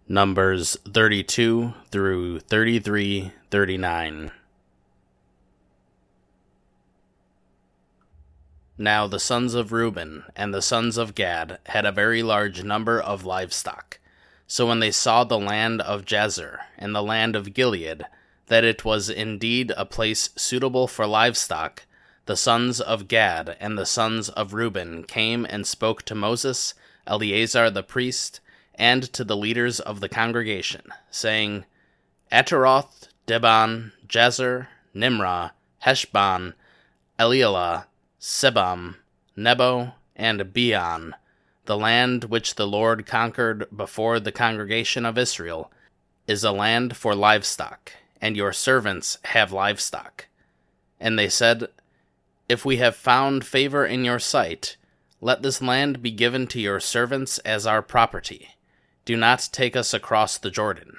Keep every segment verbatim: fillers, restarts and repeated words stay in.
Numbers thirty-two through thirty-three thirty-nine. Now the sons of Reuben and the sons of Gad had a very large number of livestock. So when they saw the land of Jazer and the land of Gilead, that it was indeed a place suitable for livestock, the sons of Gad and the sons of Reuben came and spoke to Moses, Eleazar the priest, and to the leaders of the congregation, saying, Ataroth, Dibon, Jazer, Nimrah, Heshbon, Elealeh, Sebam, Nebo, and Beon, the land which the Lord conquered before the congregation of Israel, is a land for livestock, and your servants have livestock. And they said, If we have found favor in your sight, let this land be given to your servants as our property. Do not take us across the Jordan.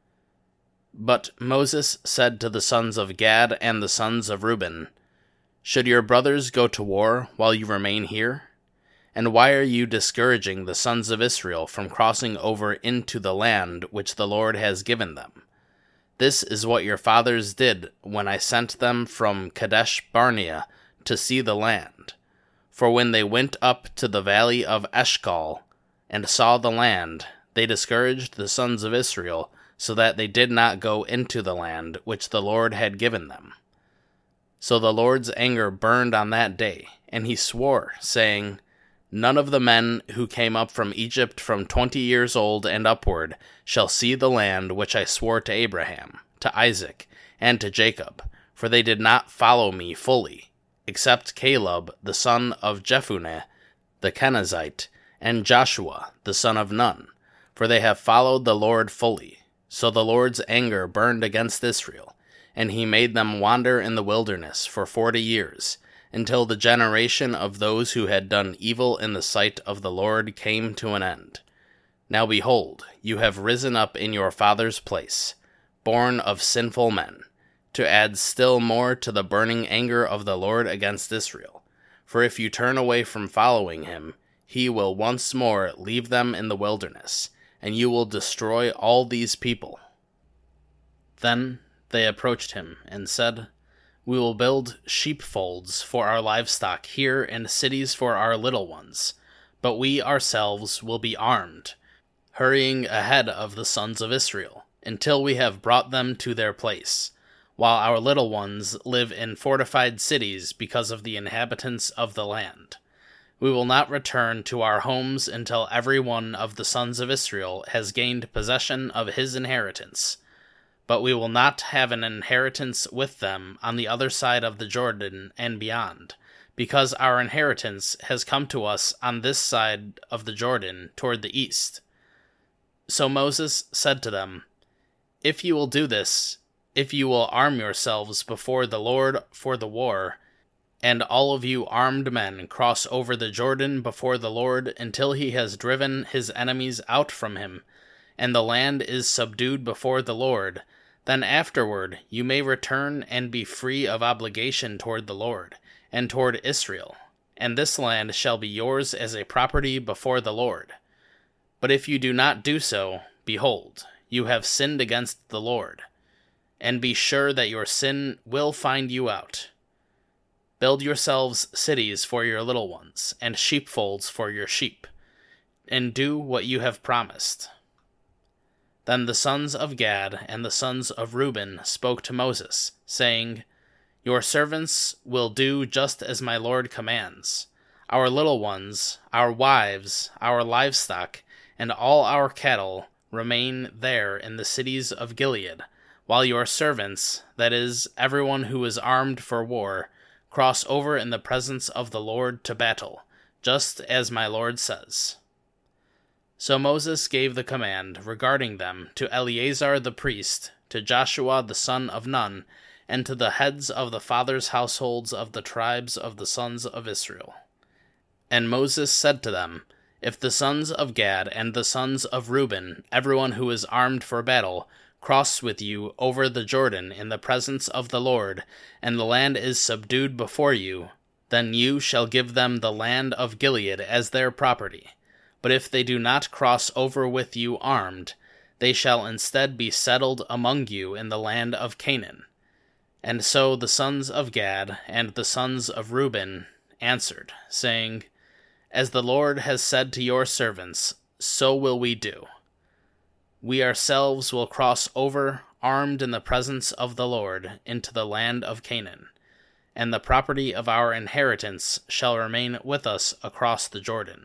But Moses said to the sons of Gad and the sons of Reuben, Should your brothers go to war while you remain here? And why are you discouraging the sons of Israel from crossing over into the land which the Lord has given them? This is what your fathers did when I sent them from Kadesh Barnea to see the land. For when they went up to the valley of Eshcol and saw the land, they discouraged the sons of Israel, so that they did not go into the land which the Lord had given them. So the Lord's anger burned on that day, and he swore, saying, None of the men who came up from Egypt from twenty years old and upward shall see the land which I swore to Abraham, to Isaac, and to Jacob, for they did not follow me fully, except Caleb the son of Jephunneh, the Kenizzite, and Joshua the son of Nun, for they have followed the Lord fully. So the Lord's anger burned against Israel, and he made them wander in the wilderness for forty years, until the generation of those who had done evil in the sight of the Lord came to an end. Now behold, you have risen up in your father's place, born of sinful men, to add still more to the burning anger of the Lord against Israel. For if you turn away from following him, he will once more leave them in the wilderness, and you will destroy all these people. Then they approached him and said, We will build sheepfolds for our livestock here and cities for our little ones, but we ourselves will be armed, hurrying ahead of the sons of Israel, until we have brought them to their place, while our little ones live in fortified cities because of the inhabitants of the land. We will not return to our homes until every one of the sons of Israel has gained possession of his inheritance. But we will not have an inheritance with them on the other side of the Jordan and beyond, because our inheritance has come to us on this side of the Jordan toward the east. So Moses said to them, If you will do this, if you will arm yourselves before the Lord for the war, and all of you armed men cross over the Jordan before the Lord until he has driven his enemies out from him, and the land is subdued before the Lord, then afterward you may return and be free of obligation toward the Lord, and toward Israel, and this land shall be yours as a property before the Lord. But if you do not do so, behold, you have sinned against the Lord, and be sure that your sin will find you out. Build yourselves cities for your little ones, and sheepfolds for your sheep, and do what you have promised. Then the sons of Gad and the sons of Reuben spoke to Moses, saying, Your servants will do just as my Lord commands. Our little ones, our wives, our livestock, and all our cattle remain there in the cities of Gilead, while your servants, that is, everyone who is armed for war, cross over in the presence of the Lord to battle, just as my Lord says. So Moses gave the command regarding them to Eleazar the priest, to Joshua the son of Nun, and to the heads of the fathers' households of the tribes of the sons of Israel. And Moses said to them, If the sons of Gad and the sons of Reuben, everyone who is armed for battle, cross with you over the Jordan in the presence of the Lord, and the land is subdued before you, then you shall give them the land of Gilead as their property. But if they do not cross over with you armed, They shall instead be settled among you in the land of Canaan. And so the sons of Gad and the sons of Reuben answered, saying, As the Lord has said to your servants, so will we do. We ourselves will cross over, armed in the presence of the Lord, into the land of Canaan, and the property of our inheritance shall remain with us across the Jordan.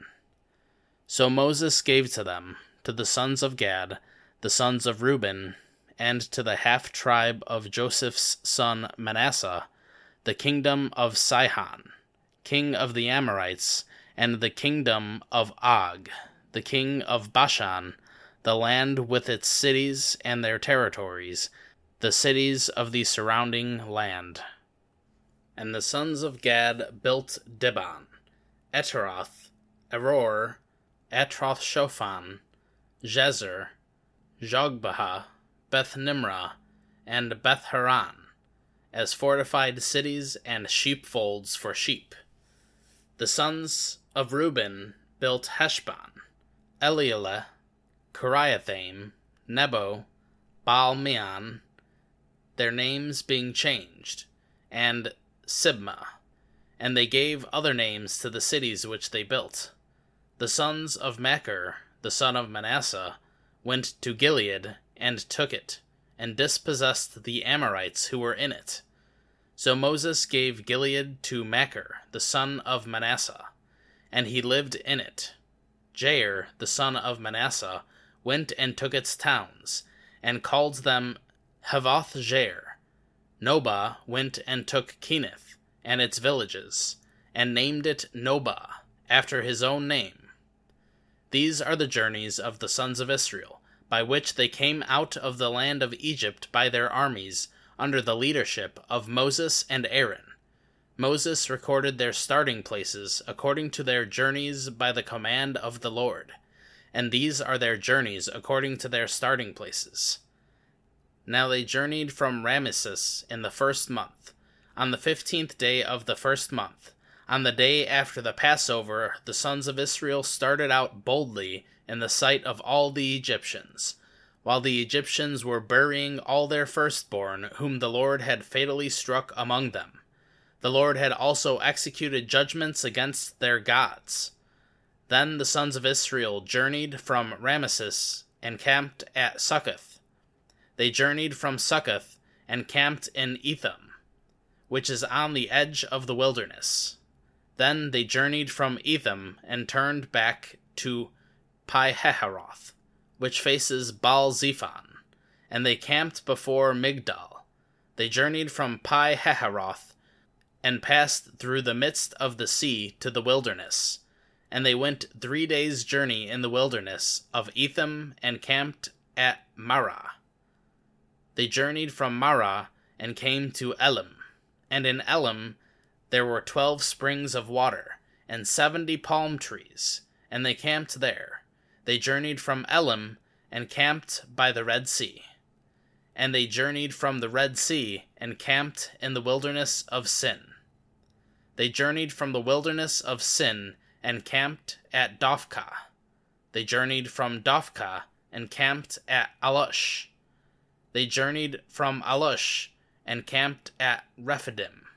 So Moses gave to them, to the sons of Gad, the sons of Reuben, and to the half-tribe of Joseph's son Manasseh, the kingdom of Sihon, king of the Amorites, and the kingdom of Og, the king of Bashan, the land with its cities and their territories, the cities of the surrounding land. And the sons of Gad built Dibon, Eteroth, Eror, Atroth-Shophan, Jezer, Jogbehah, Beth-Nimrah, and Beth-Haran, as fortified cities and sheepfolds for sheep. The sons of Reuben built Heshbon, Elealeh, Kiriathaim, Nebo, Baal-Meon, their names being changed, and Sibmah, and they gave other names to the cities which they built. The sons of Machir, the son of Manasseh, went to Gilead, and took it, and dispossessed the Amorites who were in it. So Moses gave Gilead to Machir, the son of Manasseh, and he lived in it. Jair, the son of Manasseh, went and took its towns, and called them Havoth-Jair. Nobah went and took Kenath, and its villages, and named it Nobah, after his own name. These are the journeys of the sons of Israel, by which they came out of the land of Egypt by their armies, under the leadership of Moses and Aaron. Moses recorded their starting places according to their journeys by the command of the Lord, and these are their journeys according to their starting places. Now they journeyed from Ramesses in the first month, on the fifteenth day of the first month. On the day after the Passover, the sons of Israel started out boldly in the sight of all the Egyptians, while the Egyptians were burying all their firstborn, whom the Lord had fatally struck among them. The Lord had also executed judgments against their gods. Then the sons of Israel journeyed from Ramesses and camped at Succoth. They journeyed from Succoth and camped in Etham, which is on the edge of the wilderness. Then they journeyed from Etham and turned back to Pi-Hahiroth, which faces Baal-Zephon, and they camped before Migdal. They journeyed from Pi-Hahiroth and passed through the midst of the sea to the wilderness, and they went three days' journey in the wilderness of Etham and camped at Marah. They journeyed from Marah and came to Elim, and in Elim there were twelve springs of water, and seventy palm trees, and they camped there. They journeyed from Elim, and camped by the Red Sea. And they journeyed from the Red Sea, and camped in the wilderness of Sin. They journeyed from the wilderness of Sin, and camped at Dophkah. They journeyed from Dophkah, and camped at Alush. They journeyed from Alush, and camped at Rephidim.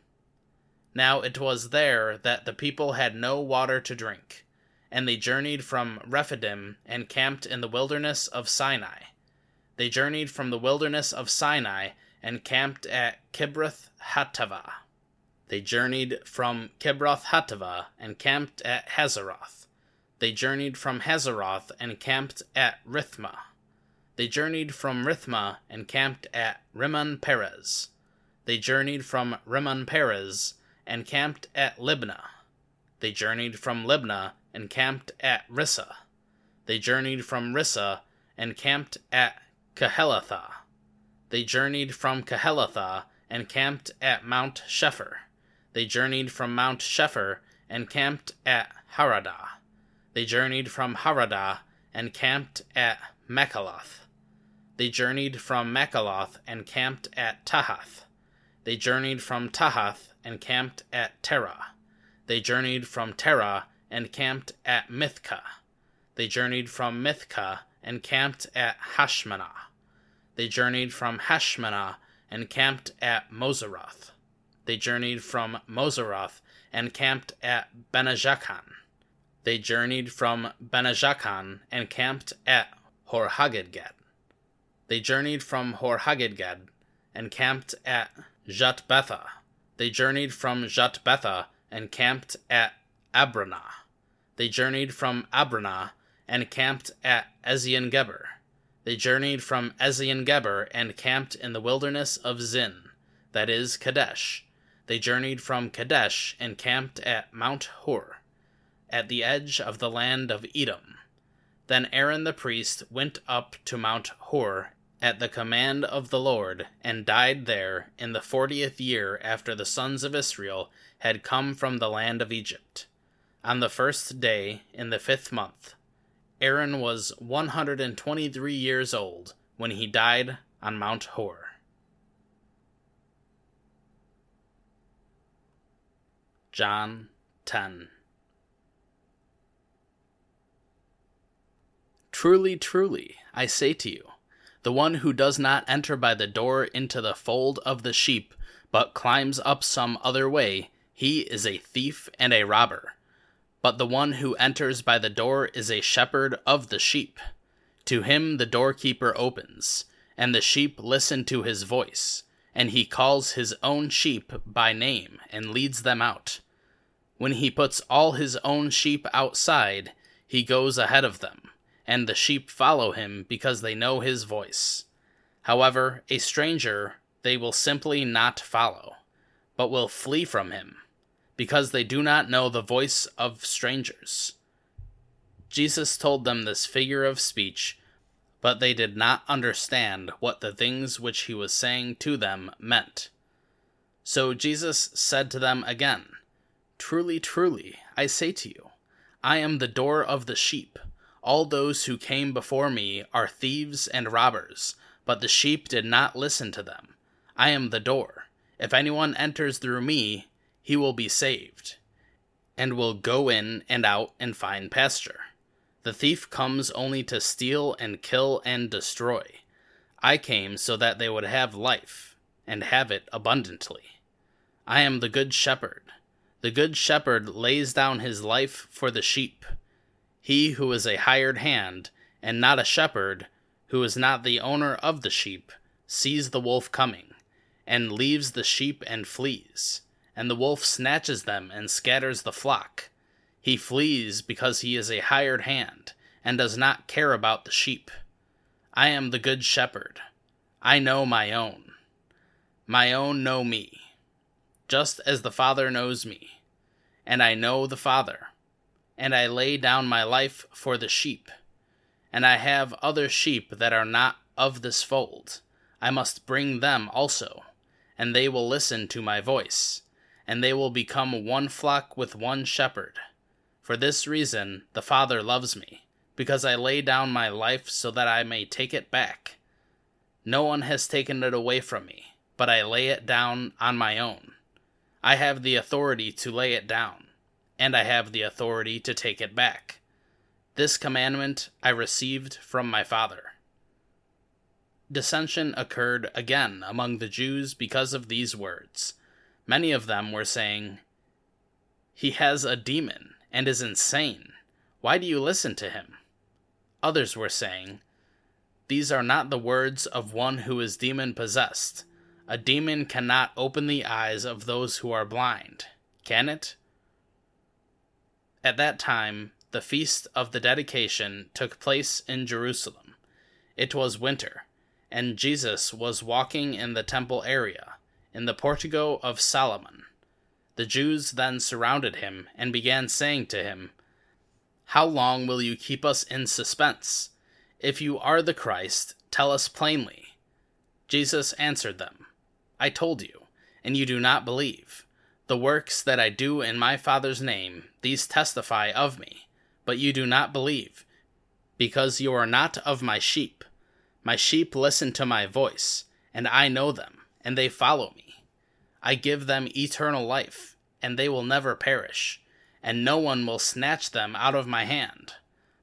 Now it was there that the people had no water to drink. And they journeyed from Rephidim and camped in the wilderness of Sinai. They journeyed from the wilderness of Sinai and camped at Kibroth-Hattaavah. They journeyed from Kibroth-Hattaavah and camped at Hazeroth. They journeyed from Hazeroth and camped at Rithmah. They journeyed from Rithmah and camped at Rimmon-Perez. They journeyed from Rimmon-Perez and camped at Libnah. They journeyed from Libnah and camped at Rissah. They journeyed from Rissah and camped at Kehelathah. They journeyed from Kehelathah and camped at Mount Shepher. They journeyed from Mount Shepher and camped at Haradah. They journeyed from Haradah and camped at Makaloth. They journeyed from Makaloth and camped at Tahath. They journeyed from Tahath and camped at Terah. They journeyed from Terah and camped at Mithkah. They journeyed from Mithkah and camped at Hashmanah. They journeyed from Hashmanah and camped at Moseroth. They journeyed from Moseroth and camped at Benajakan. They journeyed from Benajakan and camped at Hor-Haggidgad. They journeyed from Hor-Haggidgad and camped at Jotbetha. They journeyed from Jotbetha and camped at Abranah. They journeyed from Abranah and camped at Ezion-Geber. They journeyed from Ezion-Geber and camped in the wilderness of Zin, that is, Kadesh. They journeyed from Kadesh and camped at Mount Hor, at the edge of the land of Edom. Then Aaron the priest went up to Mount Hor at the command of the Lord, and died there in the fortieth year after the sons of Israel had come from the land of Egypt. On the first day in the fifth month, Aaron was one hundred twenty-three years old when he died on Mount Hor. John ten. Truly, truly, I say to you, the one who does not enter by the door into the fold of the sheep, but climbs up some other way, he is a thief and a robber. But the one who enters by the door is a shepherd of the sheep. To him the doorkeeper opens, and the sheep listen to his voice, and he calls his own sheep by name and leads them out. When he puts all his own sheep outside, he goes ahead of them, and the sheep follow him because they know his voice. However, a stranger they will simply not follow, but will flee from him, because they do not know the voice of strangers. Jesus told them this figure of speech, but they did not understand what the things which he was saying to them meant. So Jesus said to them again, Truly, truly, I say to you, I am the door of the sheep. All those who came before me are thieves and robbers, but the sheep did not listen to them. I am the door. If anyone enters through me, he will be saved, and will go in and out and find pasture. The thief comes only to steal and kill and destroy. I came so that they would have life, and have it abundantly. I am the good shepherd. The good shepherd lays down his life for the sheep. He who is a hired hand, and not a shepherd, who is not the owner of the sheep, sees the wolf coming, and leaves the sheep and flees. And the wolf snatches them and scatters the flock. He flees because he is a hired hand, and does not care about the sheep. I am the good shepherd. I know my own. My own know me, just as the Father knows me. And I know the Father. And I lay down my life for the sheep. And I have other sheep that are not of this fold. I must bring them also, and they will listen to my voice, and they will become one flock with one shepherd. For this reason the Father loves me, because I lay down my life so that I may take it back. No one has taken it away from me, but I lay it down on my own. I have the authority to lay it down, and I have the authority to take it back. This commandment I received from my Father. Dissension occurred again among the Jews because of these words. Many of them were saying, He has a demon and is insane. Why do you listen to him? Others were saying, These are not the words of one who is demon-possessed. A demon cannot open the eyes of those who are blind, can it? At that time, the feast of the dedication took place in Jerusalem. It was winter, and Jesus was walking in the temple area, in the portico of Solomon. The Jews then surrounded him and began saying to him, How long will you keep us in suspense? If you are the Christ, tell us plainly. Jesus answered them, I told you, and you do not believe. The works that I do in my Father's name, these testify of me, but you do not believe, because you are not of my sheep. My sheep listen to my voice, and I know them, and they follow me. I give them eternal life, and they will never perish, and no one will snatch them out of my hand.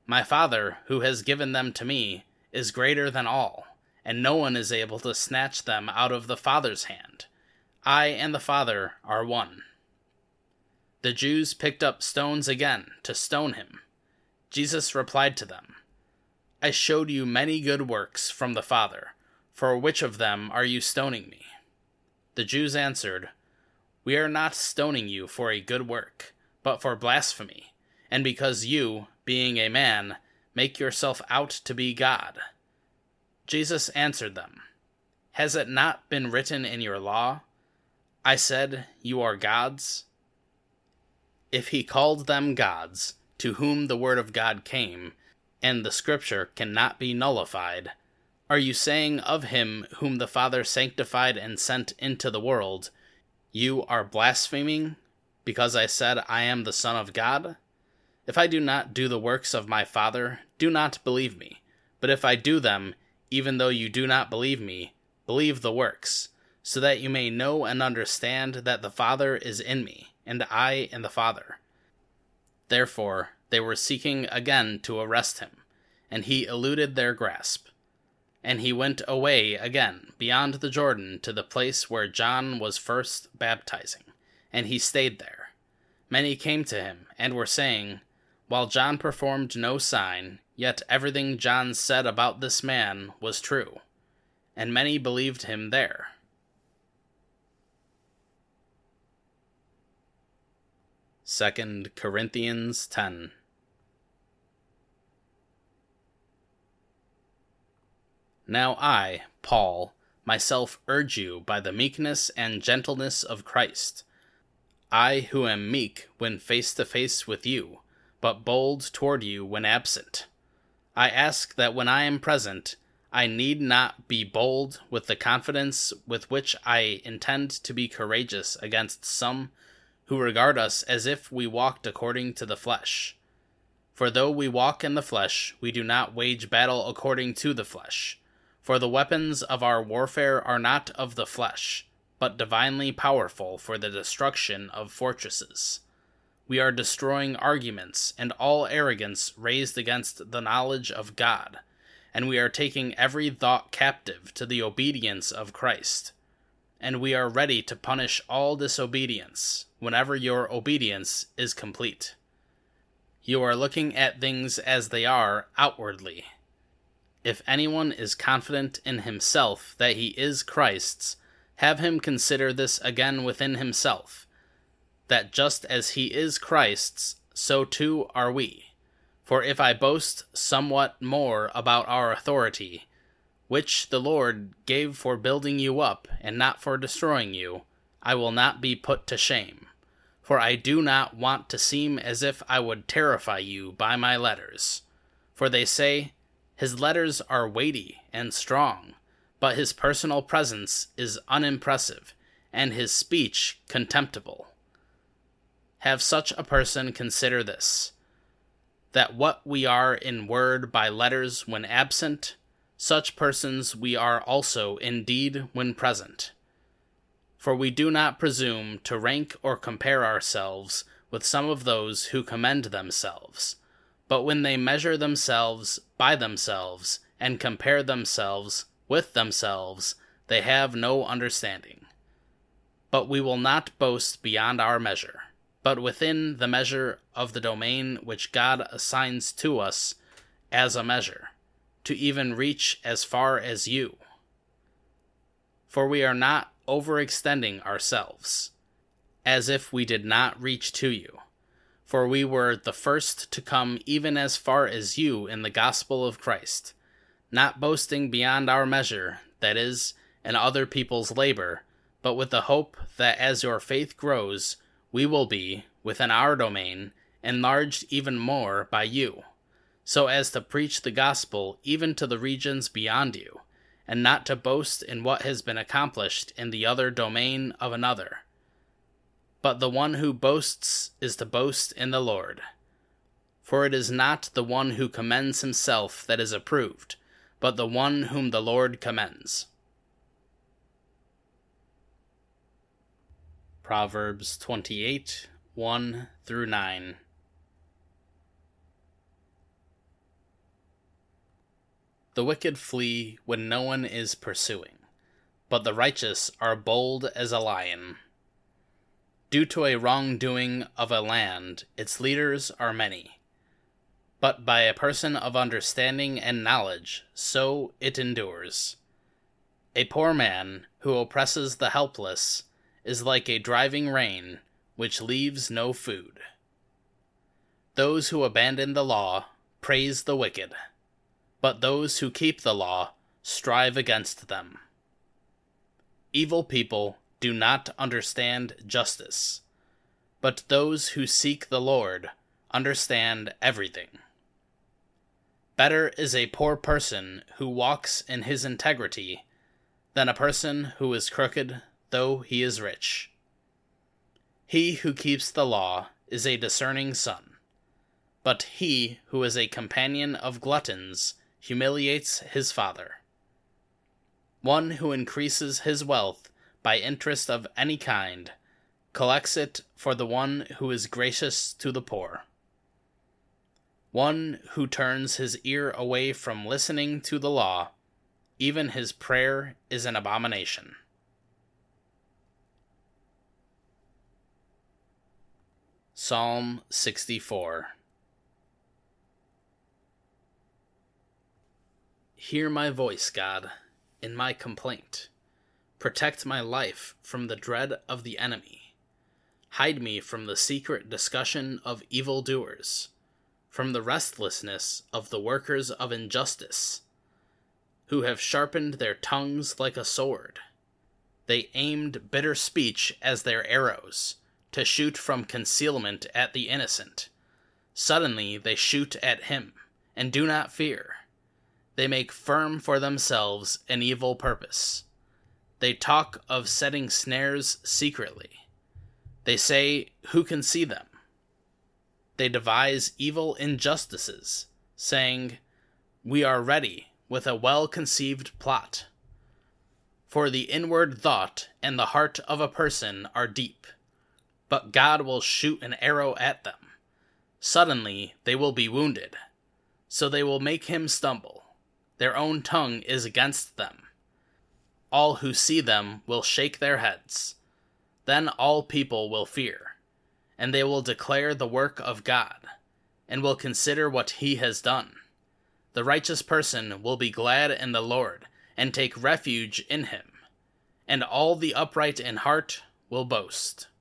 My Father, who has given them to me, is greater than all, and no one is able to snatch them out of the Father's hand. I and the Father are one." The Jews picked up stones again to stone him. Jesus replied to them, "I showed you many good works from the Father. For which of them are you stoning me?" The Jews answered, "We are not stoning you for a good work, but for blasphemy, and because you, being a man, make yourself out to be God." Jesus answered them, "Has it not been written in your law, 'I said, you are gods'?" If he called them gods, to whom the word of God came, and the scripture cannot be nullified, are you saying of him whom the Father sanctified and sent into the world, "You are blaspheming, because I said I am the Son of God"? If I do not do the works of my Father, do not believe me. But if I do them, even though you do not believe me, believe the works, so that you may know and understand that the Father is in me, and I in the Father. Therefore, they were seeking again to arrest him, and he eluded their grasp. And he went away again beyond the Jordan to the place where John was first baptizing, and he stayed there. Many came to him, and were saying, "While John performed no sign, yet everything John said about this man was true." And many believed him there. Second Corinthians ten. Now I, Paul, myself urge you by the meekness and gentleness of Christ. I who am meek when face to face with you, but bold toward you when absent. I ask that when I am present, I need not be bold with the confidence with which I intend to be courageous against some who regard us as if we walked according to the flesh. For though we walk in the flesh, we do not wage battle according to the flesh. For the weapons of our warfare are not of the flesh, but divinely powerful for the destruction of fortresses. We are destroying arguments and all arrogance raised against the knowledge of God, and we are taking every thought captive to the obedience of Christ. And we are ready to punish all disobedience whenever your obedience is complete. You are looking at things as they are outwardly. If anyone is confident in himself that he is Christ's, have him consider this again within himself, that just as he is Christ's, so too are we. For if I boast somewhat more about our authority, which the Lord gave for building you up and not for destroying you, I will not be put to shame. For I do not want to seem as if I would terrify you by my letters. For they say, his letters are weighty and strong, but his personal presence is unimpressive, and his speech contemptible. Have such a person consider this, that what we are in word by letters when absent, such persons we are also in deed when present. For we do not presume to rank or compare ourselves with some of those who commend themselves, but when they measure themselves by themselves and compare themselves with themselves, they have no understanding. But we will not boast beyond our measure, but within the measure of the domain which God assigns to us as a measure, to even reach as far as you. For we are not overextending ourselves, as if we did not reach to you. For we were the first to come even as far as you in the gospel of Christ, not boasting beyond our measure, that is, in other people's labor, but with the hope that as your faith grows, we will be, within our domain, enlarged even more by you, so as to preach the gospel even to the regions beyond you, and not to boast in what has been accomplished in the other domain of another. But the one who boasts is to boast in the Lord. For it is not the one who commends himself that is approved, but the one whom the Lord commends. Proverbs twenty-eight, one through nine. The wicked flee when no one is pursuing, but the righteous are bold as a lion. Due to a wrongdoing of a land, its leaders are many, but by a person of understanding and knowledge, so it endures. A poor man who oppresses the helpless is like a driving rain which leaves no food. Those who abandon the law praise the wicked, but those who keep the law strive against them. Evil people do not understand justice, but those who seek the Lord understand everything. Better is a poor person who walks in his integrity than a person who is crooked though he is rich. He who keeps the law is a discerning son, but he who is a companion of gluttons humiliates his father. One who increases his wealth by interest of any kind collects it for the one who is gracious to the poor. One who turns his ear away from listening to the law, even his prayer is an abomination. Psalm sixty-four. Hear my voice, God, in my complaint. Protect my life from the dread of the enemy. Hide me from the secret discussion of evildoers, from the restlessness of the workers of injustice, who have sharpened their tongues like a sword. They aimed bitter speech as their arrows, to shoot from concealment at the innocent. Suddenly they shoot at him, and do not fear. They make firm for themselves an evil purpose. They talk of setting snares secretly. They say, who can see them? They devise evil injustices, saying, we are ready with a well-conceived plot. For the inward thought and the heart of a person are deep, but God will shoot an arrow at them. Suddenly they will be wounded, so they will make him stumble. Their own tongue is against them. All who see them will shake their heads. Then all people will fear, and they will declare the work of God, and will consider what he has done. The righteous person will be glad in the Lord, and take refuge in him, and all the upright in heart will boast.